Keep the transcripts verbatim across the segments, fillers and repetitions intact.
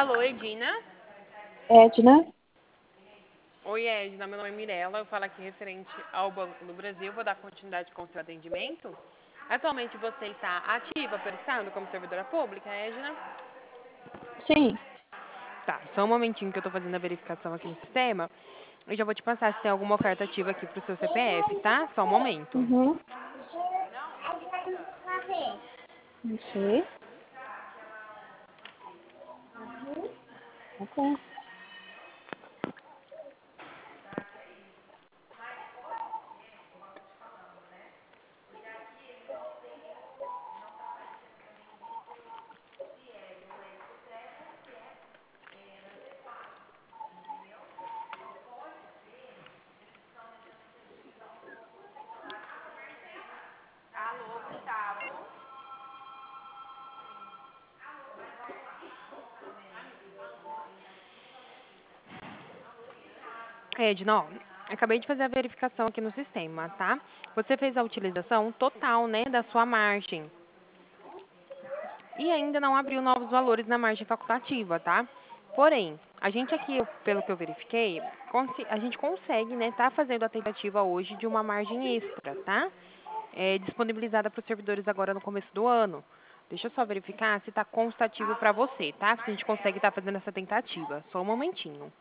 Alô, Edina? Edna? Oi, Edna, meu nome é Mirella, eu falo aqui referente ao Banco do Brasil, vou dar continuidade com o seu atendimento. Atualmente você está ativa pelo Estado como servidora pública, Edna? Sim. Tá, só um momentinho que eu tô fazendo a verificação aqui no sistema. Eu já vou te passar se tem alguma oferta ativa aqui pro seu C P F, tá? Só um momento. Uhum. Ok. Ok. Edna, ó, acabei de fazer a verificação aqui no sistema, tá? Você fez a utilização total, né, da sua margem. E ainda não abriu novos valores na margem facultativa, tá? Porém, a gente aqui, pelo que eu verifiquei, consi- a gente consegue, né, tá fazendo a tentativa hoje de uma margem extra, tá? É, disponibilizada para os servidores agora no começo do ano. Deixa eu só verificar se está constativo para você, tá? Se a gente consegue estar fazendo essa tentativa. Só um momentinho.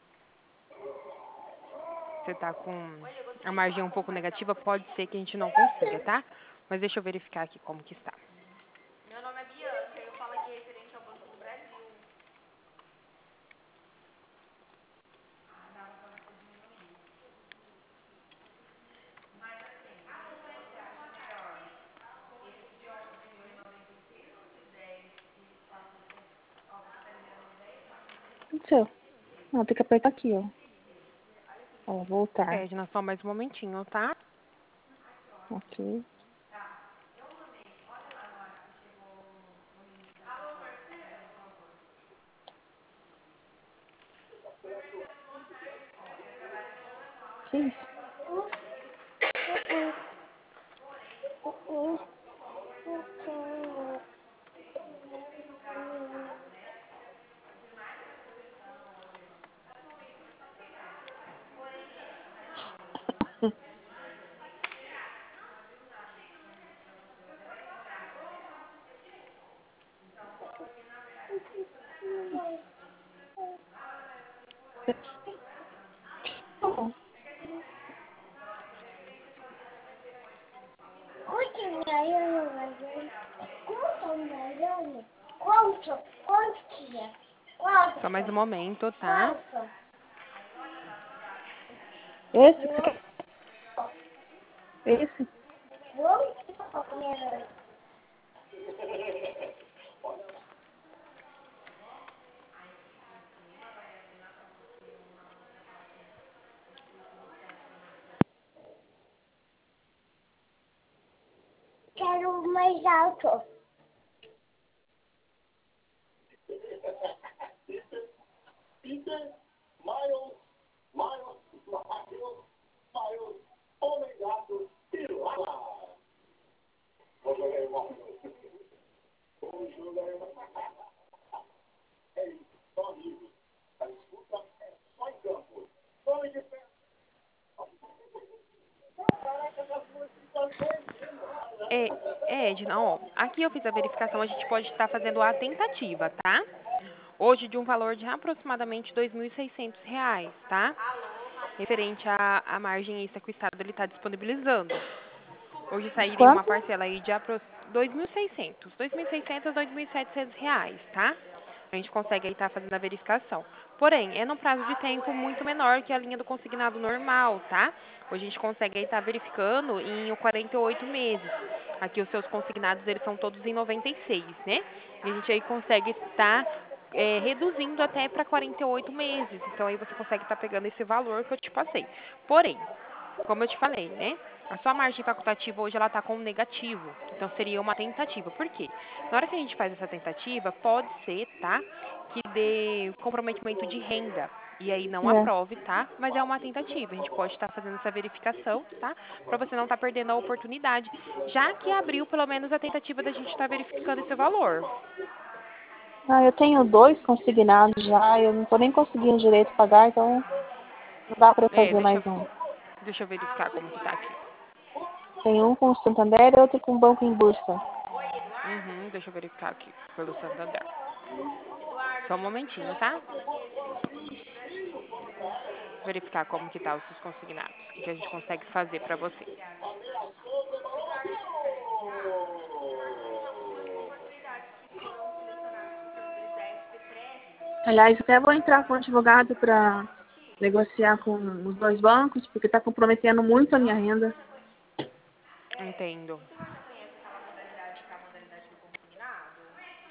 Você está com a margem um pouco negativa, pode ser que a gente não consiga, tá? Mas deixa eu verificar aqui como que está. Meu nome é Bianca, eu falo aqui referente ao Banco do Brasil. O que aconteceu? Não, tem que apertar aqui, ó. Ó, voltar. Edna, só mais um momentinho, tá? Ok. Que isso? Só mais um momento, tá? Esse? Que você quer? Esse? Quero mais alto. É, é, Edna, ó, aqui eu fiz a verificação, a gente pode estar fazendo a tentativa, tá? Hoje de um valor de aproximadamente dois mil e seiscentos reais, tá? Referente à, à margem extra que o Estado está disponibilizando. Hoje sairia uma Quanto? parcela aí de apro- dois mil e seiscentos, dois mil e seiscentos, dois mil e setecentos reais, tá? A gente consegue aí estar fazendo a verificação. Porém, é num prazo de tempo muito menor que a linha do consignado normal, tá? Hoje a gente consegue aí estar verificando em quarenta e oito meses. Aqui os seus consignados, eles são todos em noventa e seis, né? E a gente aí consegue estar é, reduzindo até para quarenta e oito meses. Então aí você consegue estar pegando esse valor que eu te passei. Porém, como eu te falei, né? A sua margem facultativa hoje ela está com negativo. Então seria uma tentativa. Por quê? Na hora que a gente faz essa tentativa, pode ser, tá? Que dê comprometimento de renda. E aí não É. aprove, tá? Mas é uma tentativa. A gente pode estar fazendo essa verificação, tá? Para você não estar perdendo a oportunidade. Já que abriu pelo menos a tentativa da gente estar verificando esse valor. Ah, eu tenho dois consignados já, eu não tô nem conseguindo direito pagar, então não dá pra eu É, fazer deixa, mais eu- um. deixa eu verificar como que tá aqui. Tem um com o Santander e outro com o Banco em Bursa. Uhum, deixa eu verificar aqui pelo Santander. Eduardo, Só um minha momentinho, mãe tá? fala que é gerente de banco do Brasil. Verificar como que tá os seus consignados. O que, que a gente consegue fazer pra você. Eduardo, você gostaria de ligar? Duas oportunidades que foram selecionadas para o servidor da S P Treve. Aliás, até vou entrar com o advogado para negociar com os dois bancos, porque está comprometendo muito a minha renda. Entendo. Você não reconhece aquela modalidade que é a modalidade do consignado?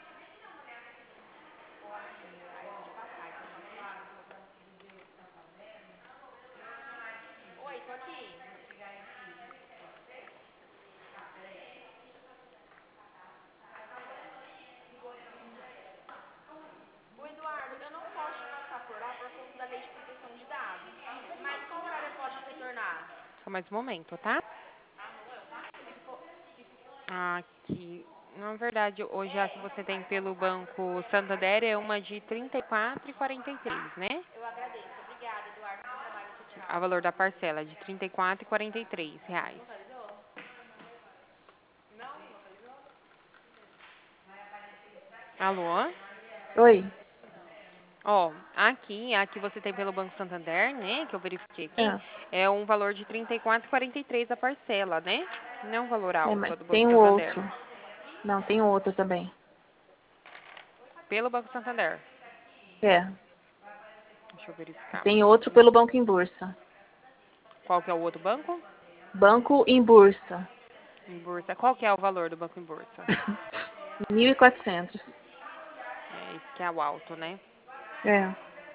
Aí eu vou te passar, então só um minutinho. Oi, tô aqui. O Eduardo, eu não posso te passar por lá por conta da lei de proteção de dados. Mas qual horário eu posso retornar? Só mais um momento, tá? Se for, se, Aqui. Na verdade, hoje a que você tem pelo Banco Santander é uma de trinta e quatro e quarenta e três, né? eu agradeço. Obrigada, Eduardo. Bom trabalho. Tchau, A tchau. valor da parcela é de trinta e quatro e quarenta e três reais. Localizou? Não? Localizou? Alô? Oi. Ó, aqui, a que você tem pelo Banco Santander, né, que eu verifiquei aqui, É, é um valor de trinta e quatro e quarenta e três a parcela, né? Não é um valor é, alto mas a do tem Banco o Santander. outro. Não, tem o outro também. Pelo Banco Santander. É. Deixa eu verificar. Tem outro pelo Banco em Bursa. Qual que é o outro banco? Banco em Bursa. Em Bursa. Qual que é o valor do Banco em Bursa? mil e quatrocentos. É, esse que é o alto, né? É.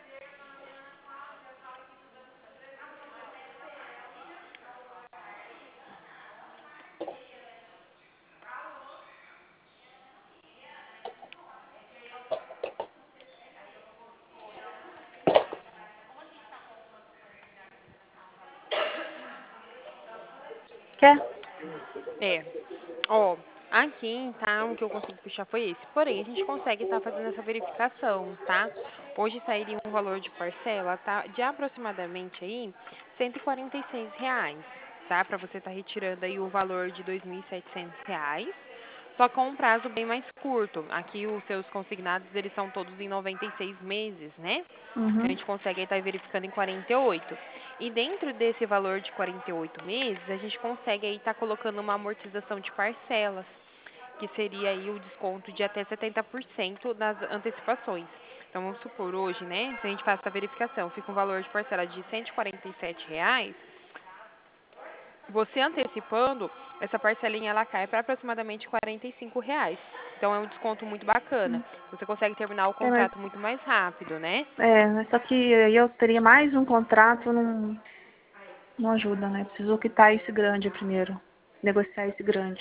Quer? É. Ó, aqui, tá, o que eu consegui puxar foi esse. Porém, a gente consegue estar fazendo essa verificação, tá? Hoje sairia um valor de parcela, tá? De aproximadamente aí cento e quarenta e seis reais, tá? Para você estar retirando aí o valor de dois mil e setecentos reais. Só com um prazo bem mais curto. Aqui os seus consignados, eles são todos em noventa e seis meses, né? A Uhum. gente consegue estar verificando em quarenta e oito. E dentro desse valor de quarenta e oito meses, a gente consegue aí estar colocando uma amortização de parcelas, que seria aí o desconto de até setenta por cento das antecipações. Então, vamos supor, hoje, né, se a gente faz essa verificação, fica um valor de parcela de cento e quarenta e sete reais, você antecipando, essa parcelinha ela cai para aproximadamente quarenta e cinco reais. Então, é um desconto muito bacana. Você consegue terminar o É, mas, contrato muito mais rápido, né? é, mas só que aí eu teria mais um contrato, não, não ajuda, né? Preciso quitar esse grande primeiro. Negociar esse grande.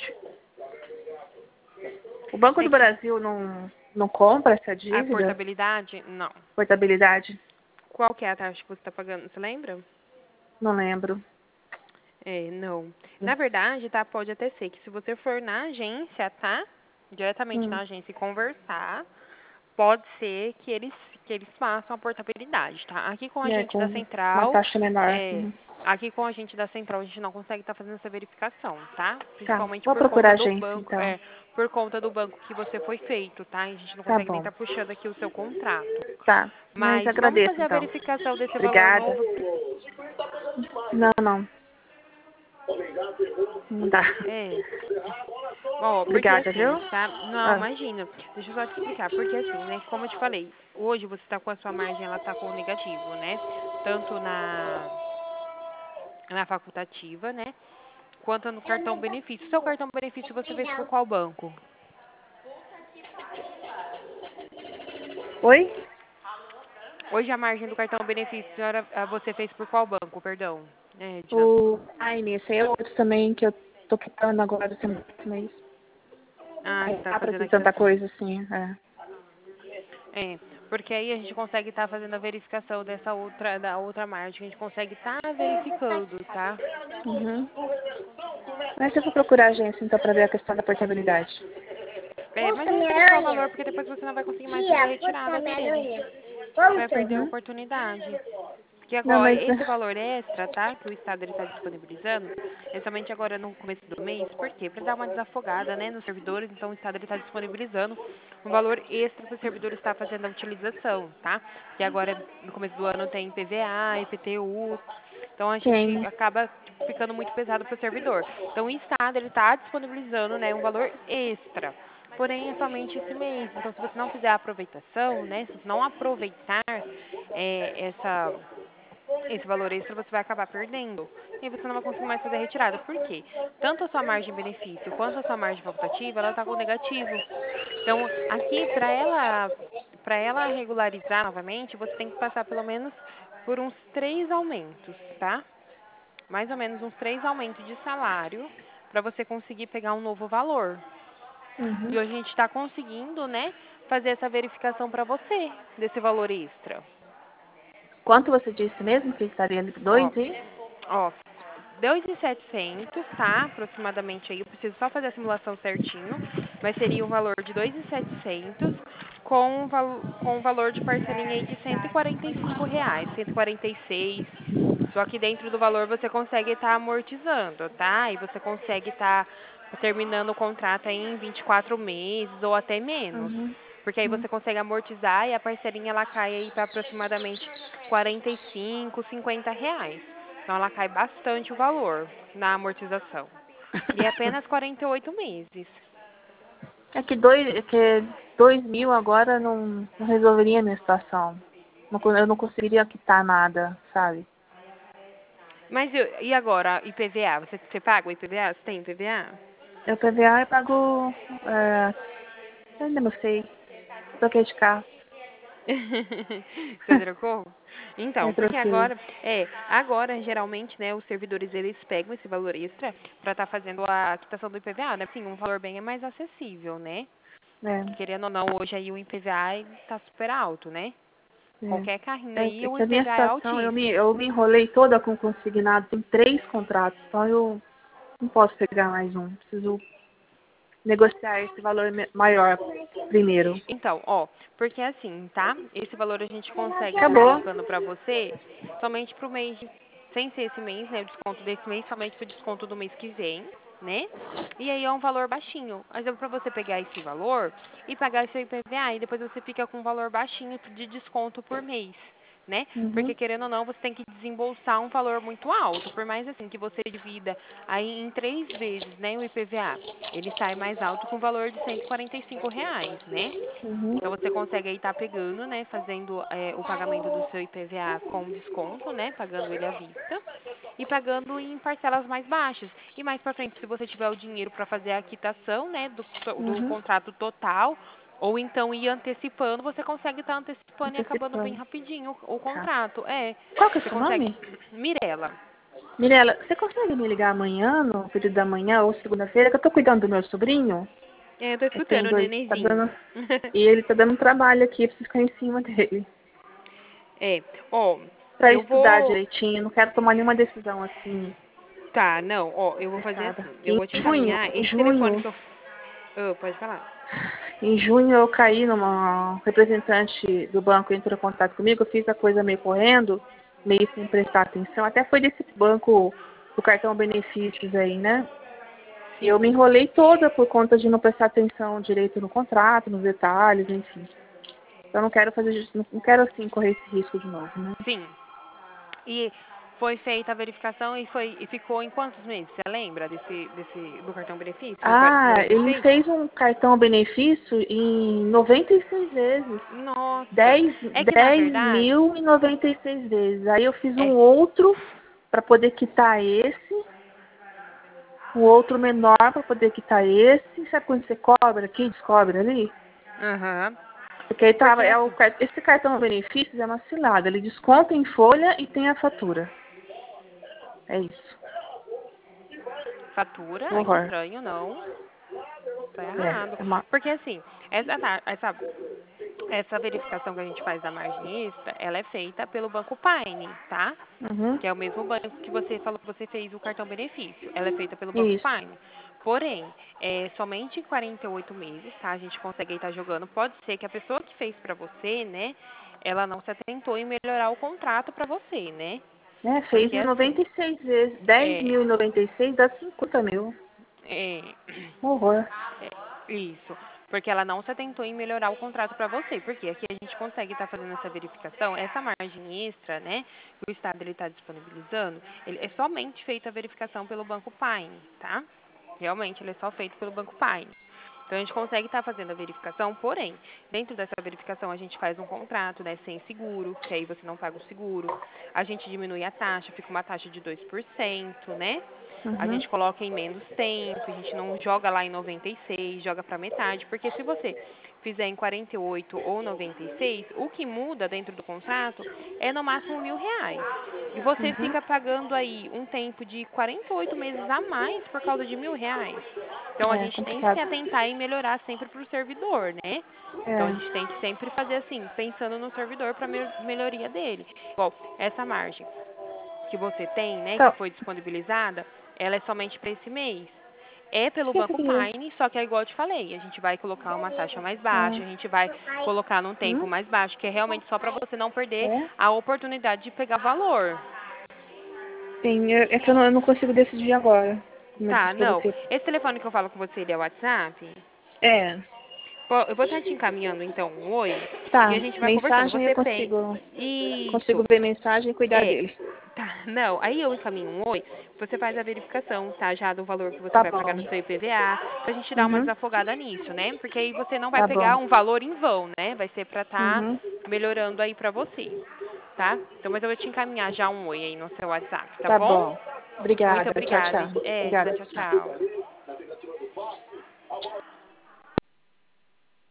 O Banco É do que Brasil não, não compra essa a dívida? portabilidade, não. Portabilidade? Qual que é a taxa que você está pagando? Você lembra? Não lembro. É, não. Na verdade, tá, pode até ser que se você for na agência, tá? Diretamente Hum. na agência e conversar, pode ser que eles, que eles façam a portabilidade, tá? Aqui com a É, gente da com uma central, taxa menor. é, Uhum. aqui com a gente da central a gente não consegue estar fazendo essa verificação, tá? Tá. Principalmente Vou por procurar a conta do agência, banco, então. é, por conta do banco que você foi feito, tá? A gente não Tá consegue nem bom. estar puxando aqui o seu contrato. Tá. Mas Mas vamos agradeço, fazer a então. verificação desse valor Obrigada. novo. Não, não. Não dá. É. Ó, porque Obrigada, assim, viu? tá? Não, Ah, imagina. Deixa eu só te explicar. Porque assim, né? Como eu te falei, hoje você tá com a sua margem, ela tá com o negativo, né? Tanto na, na facultativa, né? Quanto no cartão benefício. Seu cartão benefício você fez por qual banco? oi? Hoje a margem do cartão benefício, senhora, ah, você fez por qual banco, perdão? É, Edna. O Aine, esse aí é outro também que eu tô quitando agora esse mês. Ah, Não você tá dá pra fazendo ter aqui tanta assim. coisa assim, é. É, porque aí a gente consegue estar fazendo a verificação dessa outra, da outra margem, a gente consegue estar verificando, tá? Uhum. Mas eu vou procurar a agência então pra ver a questão da portabilidade. É, mas Puxa não minha explica qual o aranha. valor, porque depois você não vai conseguir mais fazer a Tia, puxa retirada minha dele. aranha. Você Vamos vai perder a Uhum. oportunidade. Porque Não, agora, mas esse valor extra, tá? Que o Estado está disponibilizando, é somente agora no começo do mês. Por quê? Para dar uma desafogada, né, nos servidores. Então, o Estado está disponibilizando um valor extra para o servidor estar fazendo a utilização, tá? Porque agora, no começo do ano, tem I P V A, I P T U. Então, a gente tem. acaba tipo, ficando muito pesado para o servidor. Então, o Estado está disponibilizando, né, um valor extra. Porém, é somente esse mês. Então, se você não fizer a aproveitação, né, se você não aproveitar é, essa esse valor extra você vai acabar perdendo. E aí você não vai conseguir mais fazer a retirada. Por quê? Tanto a sua margem de benefício quanto a sua margem facultativa, ela está com negativo. Então, aqui, para ela, para ela regularizar novamente, você tem que passar pelo menos por uns três aumentos, tá? Mais ou menos uns três aumentos de salário para você conseguir pegar um novo valor. Uhum. E hoje a gente está conseguindo, né, fazer essa verificação para você desse valor extra. Quanto você disse mesmo que estaria ali? Ó, Dois e? ó, dois mil e setecentos, tá? Aproximadamente aí. Eu preciso só fazer a simulação certinho. Mas seria um valor de dois mil e setecentos com, val com um valor de parcelinha aí de cento e quarenta e cinco reais, cento e quarenta e seis. Só que dentro do valor você consegue estar amortizando, tá? E você consegue estar terminando o contrato aí em vinte e quatro meses ou até menos. Uhum. Porque aí Uhum. você consegue amortizar e a parcelinha ela cai aí para aproximadamente quarenta e cinco, cinquenta reais. Então ela cai bastante o valor na amortização. E é apenas quarenta e oito meses. É que dois, é que dois mil agora não, não resolveria a minha situação. Não co- Eu não conseguiria quitar nada, sabe? Mas eu- e agora, I P V A? Você, você paga o I P V A? Você tem I P V A? Eu P V A eu pago. É, eu ainda não sei. Troquei de carro. Você trocou? Eu Então, porque troquei. agora, é, agora geralmente, né, os servidores eles pegam esse valor extra para estar fazendo a quitação do I P V A, né? Sim, um valor bem é mais acessível, né? É, Que, querendo ou não, hoje aí o I P V A está super alto, né? é. Qualquer carrinho É, aí é o que a minha I P V A é situação, eu me, altíssimo. eu me enrolei toda com consignado, tem três contratos, então eu não posso pegar mais um. Preciso negociar esse valor me- maior primeiro. Então, ó, porque assim, tá? Esse valor a gente consegue estar Acabou. colocando pra você somente pro mês, de- sem ser esse mês, né? O desconto desse mês, somente pro desconto do mês que vem, né? E aí é um valor baixinho. Mas é pra você pegar esse valor e pagar seu I P V A e depois você fica com um valor baixinho de desconto por mês, né? Porque Uhum, querendo ou não, você tem que desembolsar um valor muito alto. Por mais assim que você divida aí em três vezes, né, o I P V A, ele sai mais alto com o valor de cento e quarenta e cinco reais, né? uhum, Então você consegue aí estar pegando, né, fazendo é, o pagamento do seu I P V A com desconto, né, pagando ele à vista e pagando em parcelas mais baixas. E mais para frente, se você tiver o dinheiro para fazer a quitação, né, do, do uhum. contrato total, ou então ir antecipando, você consegue estar antecipando e acabando bem Antecipando. rapidinho o, o Tá. contrato. É, Qual que é o você seu consegue. nome? Mirela. Mirela, você consegue me ligar amanhã, no período da manhã ou segunda-feira, que eu tô cuidando do meu sobrinho? É, eu tô Ele tem escutando o dois, tá nenenzinho. dando, e ele tá dando um trabalho aqui, eu preciso ficar em cima dele. É, ó, Pra eu estudar vou. direitinho, não quero tomar nenhuma decisão assim, Tá, não, ó, eu vou fazer apressada. assim. Eu Em vou te junho, encaminhar em esse telefone junho, que eu. Ah, pode falar. em junho eu caí numa um representante do banco entrou em contato comigo, eu fiz a coisa meio correndo, meio sem prestar atenção, até foi desse banco do cartão benefícios aí, né? E eu me Sim, enrolei toda por conta de não prestar atenção direito no contrato, nos detalhes, enfim. Então não quero fazer isso, não quero assim correr esse risco de novo, né? sim. E foi feita a verificação e foi e ficou em quantos meses? Você lembra desse desse do cartão benefício? Foi qua- Ah, noventa e ele seis? fez um cartão benefício em noventa e seis vezes. Nossa. dez É que na dez verdade mil e noventa e seis vezes. Aí eu fiz um é. outro para poder quitar esse, um outro menor para poder quitar esse. Sabe quando você cobra aqui, descobre ali? Aham. Porque aí Porque tava, é o, assim, car- esse cartão benefícios é uma cilada. Ele desconta em folha e tem a fatura. É isso. fatura, ai que Horror. estranho, não. Tá É, errado. é uma. Porque assim, essa ta- essa essa verificação que a gente faz da margem extra, ela é feita pelo Banco Paine, tá? Uhum. Que é o mesmo banco que você falou que você fez o cartão benefício. Ela é feita pelo Banco Isso. Paine. Porém, é somente em quarenta e oito meses, tá? A gente consegue estar jogando. Pode ser que a pessoa que fez pra você, né, ela não se atentou em melhorar o contrato pra você, né? Né? Fez Porque em assim, noventa e seis vezes. dez é, mil e noventa e seis dá cinquenta mil. é, Um horror. é, isso. Porque ela não se atentou em melhorar o contrato para você. Porque aqui a gente consegue estar fazendo essa verificação, essa margem extra, né? Que o Estado ele está disponibilizando, ele é somente feita a verificação pelo Banco Pine, tá? Realmente, ele é só feito pelo Banco Pine. Então, a gente consegue estar fazendo a verificação, porém, dentro dessa verificação, a gente faz um contrato, né, sem seguro, que aí você não paga o seguro. A gente diminui a taxa, fica uma taxa de dois por cento, né? A Uhum. gente coloca em menos tempo, a gente não joga lá em noventa e seis, joga para metade, porque se você fizer em quarenta e oito ou noventa e seis, o que muda dentro do contrato é no máximo mil reais. E você Uhum. fica pagando aí um tempo de quarenta e oito meses a mais por causa de mil reais. Então a É gente tem que se complicado. atentar e melhorar sempre para o servidor, né? Então a É. gente tem que sempre fazer assim, pensando no servidor para melhoria dele. Igual essa margem que você tem, né, que Então, foi disponibilizada, ela é somente para esse mês. É pelo que eu Banco queria. Pine, só que é igual eu te falei, a gente vai colocar uma taxa mais baixa, a Ah. gente vai colocar num tempo Hum? mais baixo, que é realmente só para você não perder É? a oportunidade de pegar valor. Sim, eu- é que eu não, eu não consigo decidir agora. Como eu Tá, disse pra não. você. Esse telefone que eu falo com você, ele é WhatsApp? É. Pô, eu vou estar te encaminhando então um oi e Tá. a gente vai conversando. Mensagem eu Você pensa. consigo. Consigo Isso. ver mensagem e cuidar É. dele. Tá, não. Aí eu encaminho um oi, você faz a verificação, tá? Já do valor que você Tá vai pagar bom. no seu I P V A, pra gente dar uma Uhum. desafogada nisso, né? Porque aí você não vai Tá pegar bom. um valor em vão, né? Vai ser pra tá Uhum. melhorando aí pra você, tá? Então, mas eu vou te encaminhar já um oi aí no seu WhatsApp, tá Tá bom? bom. Muito Obrigada. Tchau, obrigada. tchau. É, Obrigada. tchau, tchau.